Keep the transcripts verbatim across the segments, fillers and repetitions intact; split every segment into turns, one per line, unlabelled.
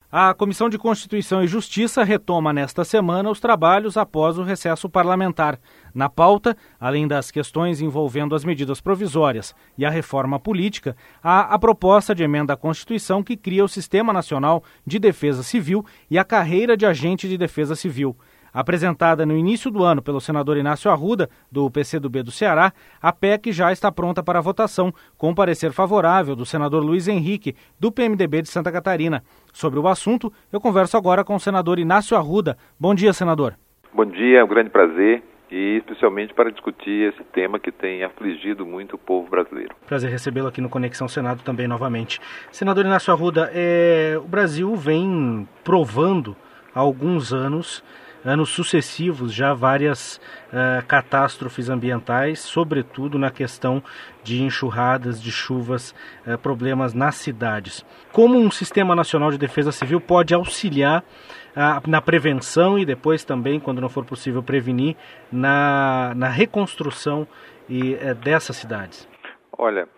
A Comissão de Constituição e Justiça retoma nesta semana os trabalhos após o recesso parlamentar. Na pauta, além das questões envolvendo as medidas provisórias e a reforma política, há a proposta de emenda à Constituição que cria o Sistema Nacional de Defesa Civil e a carreira de agente de defesa civil. Apresentada no início do ano pelo senador Inácio Arruda, do P C do B do Ceará, a P E C já está pronta para votação, com parecer favorável do senador Luiz Henrique, do P M D B de Santa Catarina. Sobre o assunto, eu converso agora com o senador Inácio Arruda. Bom dia, senador.
Bom dia, é um grande prazer, e especialmente para discutir esse tema que tem afligido muito o povo brasileiro.
Prazer recebê-lo aqui no Conexão Senado também novamente. Senador Inácio Arruda, é... o Brasil vem provando há alguns anos... anos sucessivos, já várias uh, catástrofes ambientais, sobretudo na questão de enxurradas, de chuvas, uh, problemas nas cidades. Como um Sistema Nacional de Defesa Civil pode auxiliar uh, na prevenção e depois também, quando não for possível prevenir, na, na reconstrução e, uh, dessas cidades?
Olha,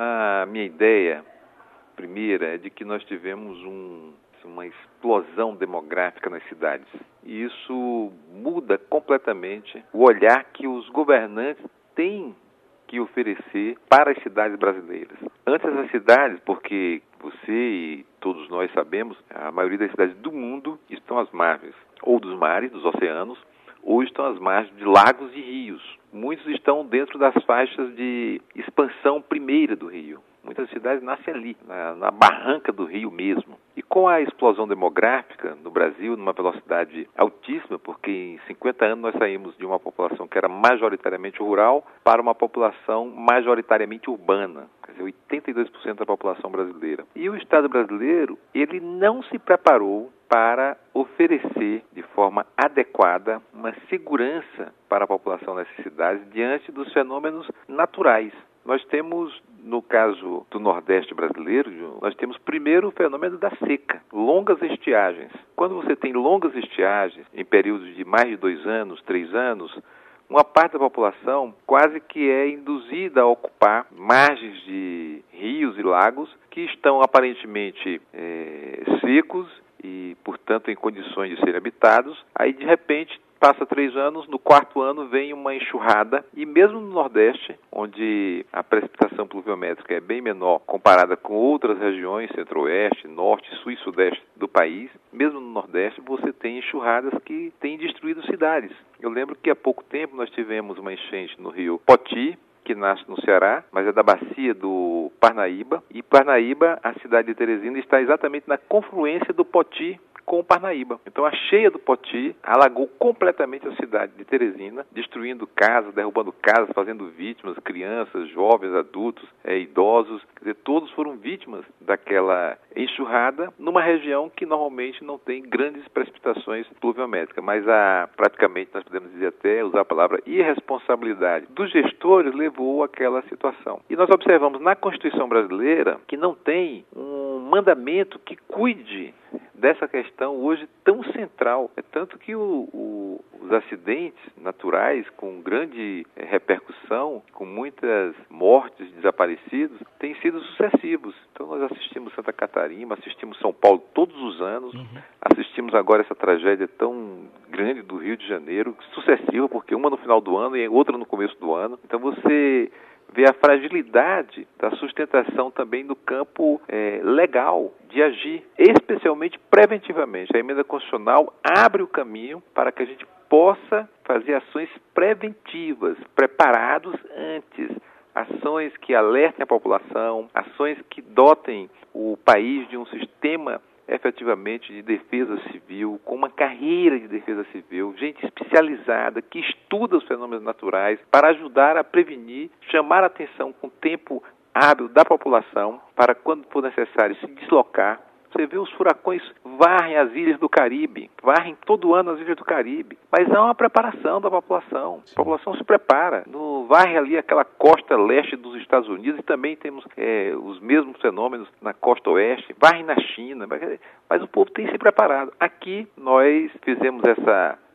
a minha ideia primeira é de que nós tivemos um uma explosão demográfica nas cidades. E isso muda completamente o olhar que os governantes têm que oferecer para as cidades brasileiras. Antes das cidades, porque você e todos nós sabemos, a maioria das cidades do mundo estão às margens, ou dos mares, dos oceanos, ou estão às margens de lagos e rios. Muitos estão dentro das faixas de expansão primeira do rio. Muitas cidades nascem ali, na, na barranca do rio mesmo. E com a explosão demográfica no Brasil, numa velocidade altíssima, porque em cinquenta anos nós saímos de uma população que era majoritariamente rural para uma população majoritariamente urbana, quer dizer, oitenta e dois por cento da população brasileira. E o Estado brasileiro, ele não se preparou para oferecer de forma adequada uma segurança para a população nessas cidades diante dos fenômenos naturais. Nós temos, no caso do Nordeste brasileiro, nós temos primeiro o fenômeno da seca, longas estiagens. Quando você tem longas estiagens, em períodos de mais de dois anos, três anos, uma parte da população quase que é induzida a ocupar margens de rios e lagos que estão aparentemente é, secos e, portanto, em condições de serem habitados. Aí, de repente, passa três anos, no quarto ano vem uma enxurrada, e mesmo no Nordeste, onde a precipitação pluviométrica é bem menor comparada com outras regiões, Centro-Oeste, Norte, Sul e Sudeste do país, mesmo no Nordeste você tem enxurradas que têm destruído cidades. Eu lembro que há pouco tempo nós tivemos uma enchente no rio Poti, que nasce no Ceará, mas é da bacia do Parnaíba, e Parnaíba, a cidade de Teresina, está exatamente na confluência do Poti com o Parnaíba. Então a cheia do Poti alagou completamente a cidade de Teresina, destruindo casas, derrubando casas, fazendo vítimas, crianças, jovens, adultos, é, idosos, quer dizer, todos foram vítimas daquela enxurrada numa região que normalmente não tem grandes precipitações pluviométricas, mas a, praticamente nós podemos dizer até, usar a palavra irresponsabilidade dos gestores levou àquela situação. E nós observamos na Constituição brasileira que não tem um mandamento que cuide dessa questão hoje tão central. É tanto que o, o, os acidentes naturais com grande é, repercussão, com muitas mortes, desaparecidos, têm sido sucessivos. Então nós assistimos Santa Catarina, assistimos São Paulo todos os anos, uhum. assistimos agora essa tragédia tão grande do Rio de Janeiro, sucessiva, porque uma no final do ano e outra no começo do ano. Então você vê a fragilidade da sustentação também no campo é, legal de agir, especialmente preventivamente. A emenda constitucional abre o caminho para que a gente possa fazer ações preventivas, preparados antes, ações que alertem a população, ações que dotem o país de um sistema efetivamente de defesa civil, com uma carreira de defesa civil, gente especializada, que estuda os fenômenos naturais para ajudar a prevenir, chamar a atenção com tempo hábil da população para, quando for necessário, se deslocar. Você vê os furacões varrem as ilhas do Caribe, varrem todo ano as ilhas do Caribe, mas há uma preparação da população. A população se prepara, no, varre ali aquela costa leste dos Estados Unidos, e também temos é, os mesmos fenômenos na costa oeste, varrem na China, mas, mas o povo tem se preparado. Aqui nós fizemos essa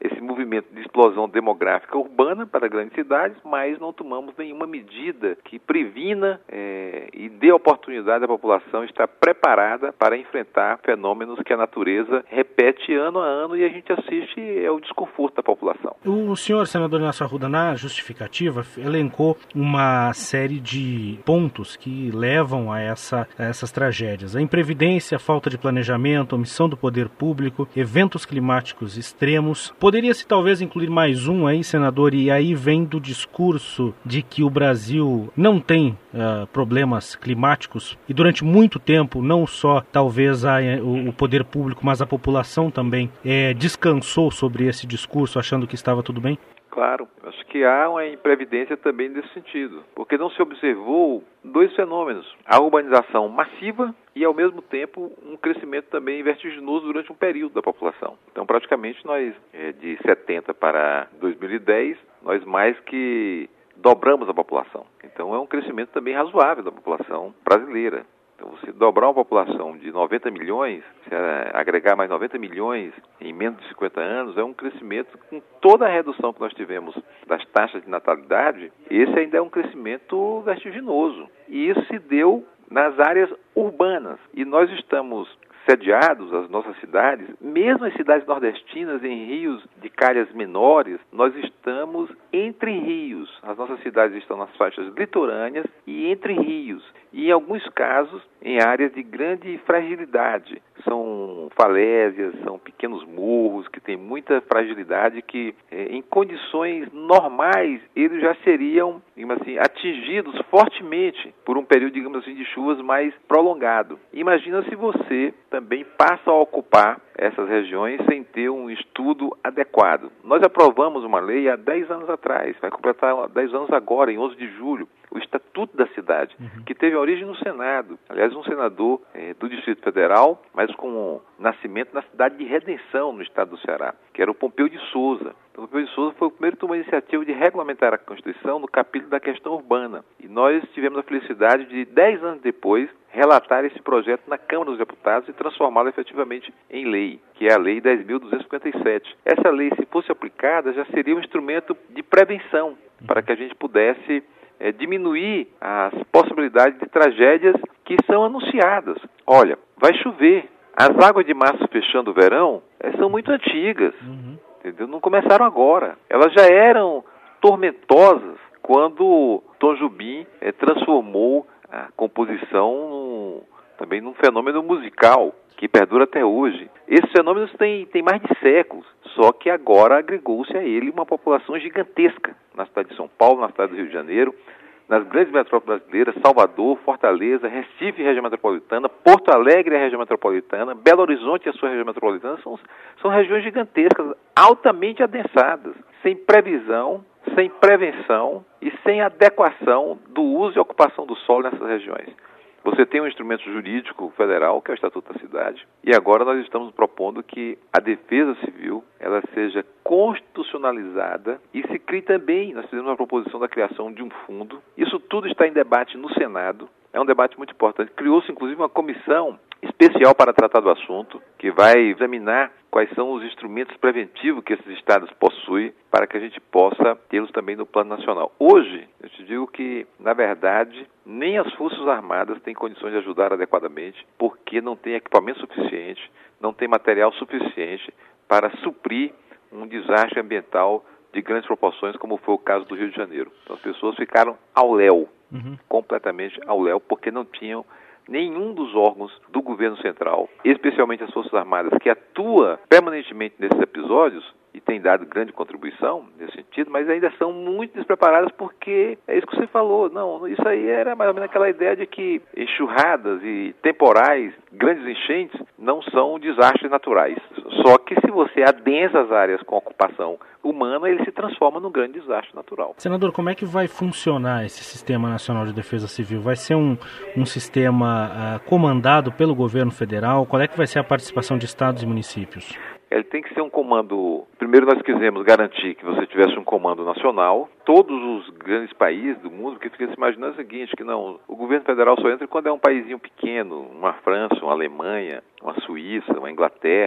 esse movimento de explosão demográfica urbana para grandes cidades, mas não tomamos nenhuma medida que previna é, e dê oportunidade à população estar preparada para enfrentar fenômenos que a natureza repete ano a ano e a gente assiste é o desconforto da população.
O senhor, senador Inácio Arruda, na justificativa, elencou uma série de pontos que levam a, essa, a essas tragédias. A imprevidência, a falta de planejamento, omissão do poder público, eventos climáticos extremos. Poderia-se talvez incluir mais um aí, senador, e aí vem do discurso de que o Brasil não tem uh, problemas climáticos e durante muito tempo, não só talvez a, o, o poder público, mas a população também é, descansou sobre esse discurso achando que estava tudo bem?
Claro, acho que há uma imprevidência também nesse sentido, porque não se observou dois fenômenos, a urbanização massiva e, ao mesmo tempo, um crescimento também vertiginoso durante um período da população. Então, praticamente, nós, de setenta para dois mil e dez, nós mais que dobramos a população. Então, é um crescimento também razoável da população brasileira. Então, você dobrar uma população de noventa milhões, se agregar mais noventa milhões em menos de cinquenta anos, é um crescimento com toda a redução que nós tivemos das taxas de natalidade, esse ainda é um crescimento vertiginoso. E isso se deu nas áreas urbanas. E nós estamos sediados, as nossas cidades, mesmo as cidades nordestinas em rios de calhas menores, nós estamos entre rios. As nossas cidades estão nas faixas litorâneas e entre rios. E, em alguns casos, em áreas de grande fragilidade. São falésias, são pequenos morros que têm muita fragilidade que, em condições normais, eles já seriam, digamos assim, atingidos fortemente por um período, digamos assim, de chuvas mais prolongado. Imagina se você também passa a ocupar essas regiões sem ter um estudo adequado. Nós aprovamos uma lei há dez anos atrás, vai completar dez anos agora, em onze de julho, o Estatuto da Cidade, uhum. que teve origem no Senado. Aliás, um senador eh, do Distrito Federal, mas com nascimento na cidade de Redenção, no estado do Ceará, que era o Pompeu de Souza. Então, o Pompeu de Souza foi o primeiro que tomou a iniciativa de regulamentar a Constituição no capítulo da questão urbana. E nós tivemos a felicidade de, dez anos depois, relatar esse projeto na Câmara dos Deputados e transformá-lo efetivamente em lei, que é a Lei dez mil duzentos e cinquenta e sete. Essa lei, se fosse aplicada, já seria um instrumento de prevenção para que a gente pudesse é, diminuir as possibilidades de tragédias que são anunciadas. Olha, vai chover. As águas de março fechando o verão é, são muito antigas, uhum. entendeu? Não começaram agora. Elas já eram tormentosas quando Tom Jobim é, transformou a composição num, também num fenômeno musical que perdura até hoje. Esses fenômenos têm, têm mais de séculos, só que agora agregou-se a ele uma população gigantesca na cidade de São Paulo, na cidade do Rio de Janeiro, nas grandes metrópoles brasileiras, Salvador, Fortaleza, Recife, região metropolitana, Porto Alegre, a região metropolitana, Belo Horizonte, a sua região metropolitana, são, são regiões gigantescas, altamente adensadas, sem previsão, sem prevenção e sem adequação do uso e ocupação do solo nessas regiões. Você tem um instrumento jurídico federal, que é o Estatuto da Cidade, e agora nós estamos propondo que a Defesa Civil ela seja constitucionalizada e se crie também, nós fizemos uma proposição da criação de um fundo. Isso tudo está em debate no Senado, é um debate muito importante. Criou-se, inclusive, uma comissão especial para tratar do assunto, que vai examinar quais são os instrumentos preventivos que esses estados possuem para que a gente possa tê-los também no plano nacional. Hoje, eu te digo que, na verdade, nem as Forças Armadas têm condições de ajudar adequadamente, porque não tem equipamento suficiente, não tem material suficiente para suprir um desastre ambiental de grandes proporções, como foi o caso do Rio de Janeiro. Então, as pessoas ficaram ao léu, uhum. completamente ao léu, porque não tinham nenhum dos órgãos do governo central, especialmente as Forças Armadas, que atua permanentemente nesses episódios e tem dado grande contribuição nesse sentido, mas ainda são muito despreparadas porque é isso que você falou. Não, isso aí era mais ou menos aquela ideia de que enxurradas e temporais, grandes enchentes, não são desastres naturais. Só que se você adensa as áreas com ocupação humana, ele se transforma num grande desastre natural.
Senador, como é que vai funcionar esse Sistema Nacional de Defesa Civil? Vai ser um, um sistema uh, comandado pelo governo federal? Qual é que vai ser a participação de estados e municípios?
Ele tem que ser um comando... Primeiro nós quisemos garantir que você tivesse um comando nacional. Todos os grandes países do mundo, porque fica se imaginando o seguinte, que não, o governo federal só entra quando é um paísinho pequeno, uma França, uma Alemanha, uma Suíça, uma Inglaterra, que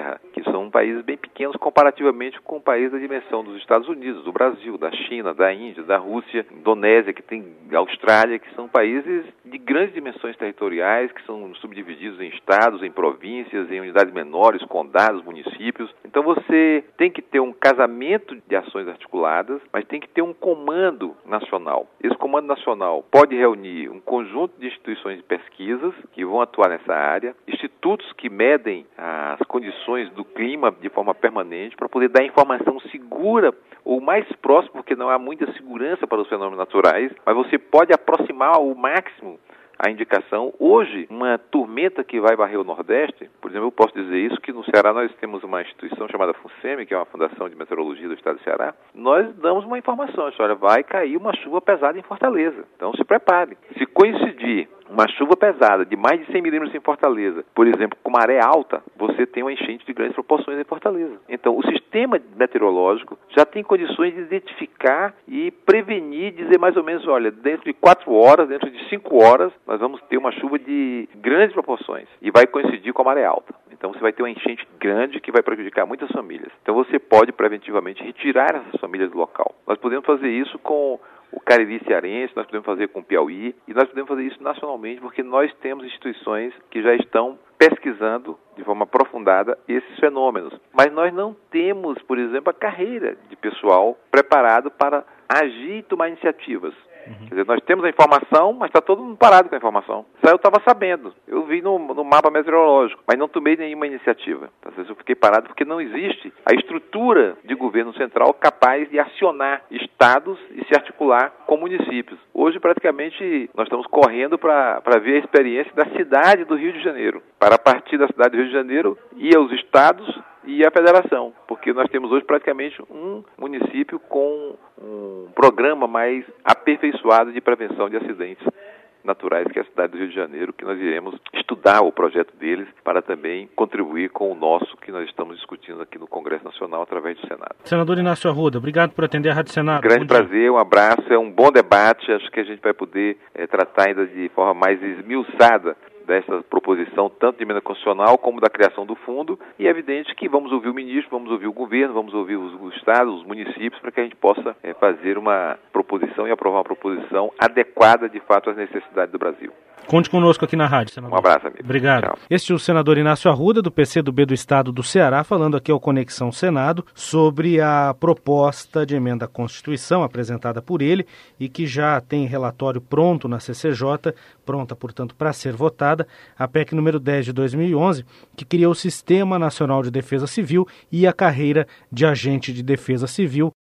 São países bem pequenos comparativamente com países da dimensão dos Estados Unidos, do Brasil, da China, da Índia, da Rússia, Indonésia, que tem Austrália, que são países de grandes dimensões territoriais, que são subdivididos em estados, em províncias, em unidades menores, condados, municípios. Então você tem que ter um casamento de ações articuladas, mas tem que ter um comando nacional. Esse comando nacional pode reunir um conjunto de instituições de pesquisas que vão atuar nessa área, institutos que medem as condições do clima de forma permanente para poder dar informação segura ou mais próximo, porque não há muita segurança para os fenômenos naturais, mas você pode aproximar ao máximo a indicação. Hoje, uma tormenta que vai varrer o Nordeste, por exemplo, eu posso dizer isso, que no Ceará nós temos uma instituição chamada FUNSEMI, que é uma fundação de meteorologia do estado do Ceará. Nós damos uma informação, olha, vai cair uma chuva pesada em Fortaleza, então se prepare. Se coincidir uma chuva pesada de mais de cem milímetros em Fortaleza, por exemplo, com maré alta, você tem uma enchente de grandes proporções em Fortaleza. Então, o sistema meteorológico já tem condições de identificar e prevenir, dizer mais ou menos, olha, dentro de quatro horas, dentro de cinco horas, nós vamos ter uma chuva de grandes proporções e vai coincidir com a maré alta. Então, você vai ter uma enchente grande que vai prejudicar muitas famílias. Então, você pode preventivamente retirar essas famílias do local. Nós podemos fazer isso com o Cariri cearense, nós podemos fazer com o Piauí e nós podemos fazer isso nacionalmente porque nós temos instituições que já estão pesquisando de forma aprofundada esses fenômenos. Mas nós não temos, por exemplo, a carreira de pessoal preparado para agir e tomar iniciativas. Uhum. Quer dizer, nós temos a informação, mas está todo mundo parado com a informação. Isso aí eu estava sabendo. Eu vi no, no mapa meteorológico, mas não tomei nenhuma iniciativa. Às vezes eu fiquei parado porque não existe a estrutura de governo central capaz de acionar estados e se articular com municípios. Hoje, praticamente, nós estamos correndo para ver a experiência da cidade do Rio de Janeiro. Para partir da cidade do Rio de Janeiro, ir aos estados e a federação, porque nós temos hoje praticamente um município com um programa mais aperfeiçoado de prevenção de acidentes naturais, que é a cidade do Rio de Janeiro, que nós iremos estudar o projeto deles para também contribuir com o nosso que nós estamos discutindo aqui no Congresso Nacional através do Senado.
Senador Inácio Arruda, obrigado por atender a Rádio Senado.
Um grande prazer, um abraço, é um bom debate, acho que a gente vai poder é, tratar ainda de forma mais esmiuçada dessa proposição, tanto de emenda constitucional como da criação do fundo, e é evidente que vamos ouvir o ministro, vamos ouvir o governo, vamos ouvir os, os estados, os municípios, para que a gente possa é, fazer uma proposição e aprovar uma proposição adequada, de fato, às necessidades do Brasil.
Conte conosco aqui na rádio, senador.
Um abraço, amigo.
Obrigado.
Tchau.
Este é o senador Inácio Arruda, do P C do B do Estado do Ceará, falando aqui ao Conexão Senado sobre a proposta de emenda à Constituição apresentada por ele e que já tem relatório pronto na C C J, pronta, portanto, para ser votada, a P E C número dez de dois mil e onze, que cria o Sistema Nacional de Defesa Civil e a carreira de agente de defesa civil.